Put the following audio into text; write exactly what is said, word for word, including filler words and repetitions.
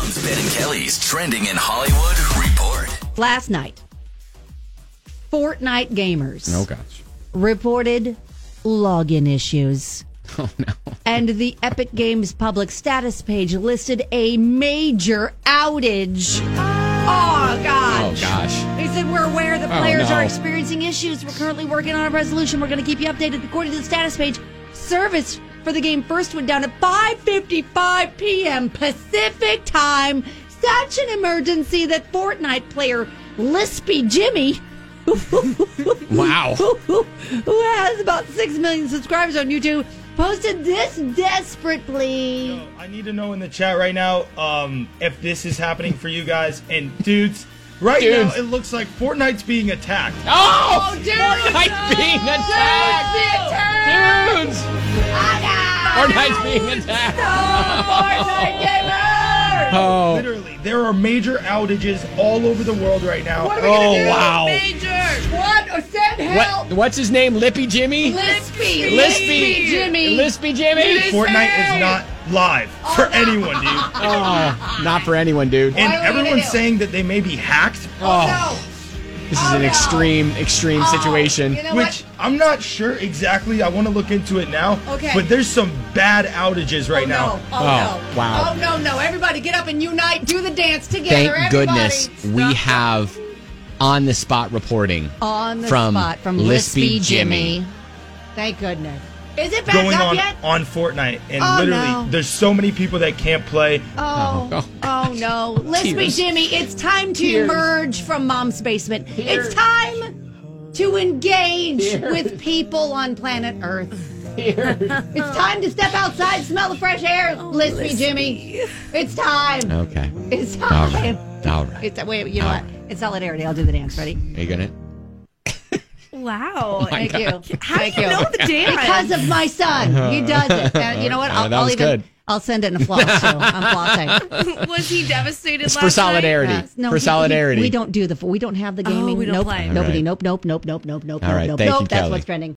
Jones, Ben and Kelly's Trending in Hollywood report. Last night, Fortnite gamers Oh, gosh. reported login issues. Oh, no. And the Epic Games public status page listed a major outage. Oh, gosh. Oh, gosh. They said, we're aware that Oh, players no. are experiencing issues. We're currently working on a resolution. We're going to keep you updated. According to the status page, service for the game first went down at five fifty-five p.m. Pacific time. Such an emergency that Fortnite player Lispy Jimmy, Wow. who, who, who has about six million subscribers on YouTube, posted this desperate plea. Yo, I need to know in the chat right now um, if this is happening for you guys. And dudes, right Dudes. now it looks like Fortnite's being attacked. Oh, dude! Fortnite's being attacked! Dudes! Fortnite's being attacked! Fortnite gamers! Oh, Literally, there are major outages all over the world right now. What are we oh gonna do? wow. What? Oh, send help! What, what's his name? Lippy Jimmy? Lispy! Lispy Jimmy! Lispy Jimmy? Fortnite is not live for anyone, dude. Oh, not for anyone, dude. And What are we gonna everyone's do? saying that they may be hacked, Oh, this is Oh, an no. extreme, extreme situation. You know which what? I'm not sure exactly. I want to look into it now. Okay. But there's some bad outages right oh, now. No. Oh, Oh, no. wow. Oh, no, no. Everybody get up and unite. Do the dance together. Thank Everybody. goodness we have on the spot reporting On the from spot from Lispy Lispy Jimmy. Jimmy. Thank goodness. Is it back Going up on yet? on Fortnite, and Oh, literally, no. there's so many people that can't play. Oh, Oh, oh no. Lispy Tears. Jimmy, it's time to Tears. emerge from mom's basement. Tears. It's time to engage Tears. with people on planet Earth. Here. It's time to step outside, smell the fresh air, Lispy Jimmy. It's time. Okay. It's All time. right. All right. It's, wait, you know All what? It's solidarity. I'll do the dance. Ready? Are you gonna? Wow. my Thank God. you. How do Thank you know the dance? Because of my son. He does it. And you know what? Oh, I'll, that I'll was even. good. I'll send it in a floss too. I'm flossing. Was he devastated It's last for solidarity. Yes. No, for he- solidarity. he- we don't do the. We don't have the gaming. we don't nope. play. Nobody. All right. Nope. Nope. Nope. Nope. Nope. Nope. All right, Nope. thank Nope. you, That's Kelly. what's trending.